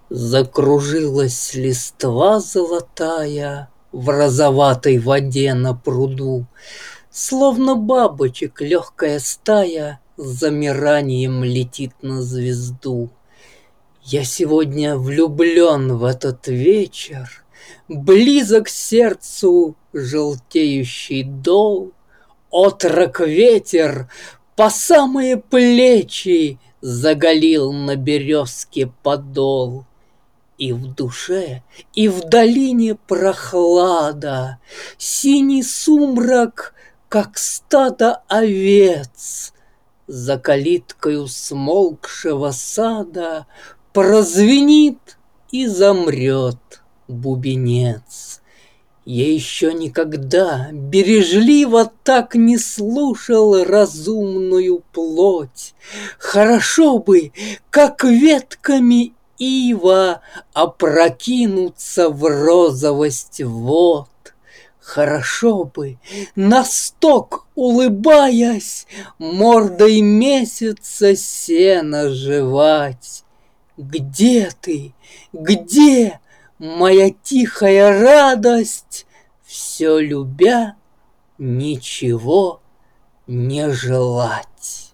Закружилась листва золотая В розоватой воде на пруду, Словно бабочек легкая стая С замиранием летит на звезду. Я сегодня влюблен в этот вечер, Близок сердцу желтеющий дол, Отрок ветер по самые плечи Заголил на березке подол. И в душе, и в долине прохлада, Синий сумрак, как стадо овец. За калиткою смолкшего сада Прозвенит и замрет бубенец. Я еще никогда бережливо так не слушал разумную плоть. Хорошо бы, как ветками ива, опрокинуться в розовость вод. Хорошо бы, на сток улыбаясь, мордой месяца сено жевать. Где ты? Где моя тихая радость, все любя, ничего не желать?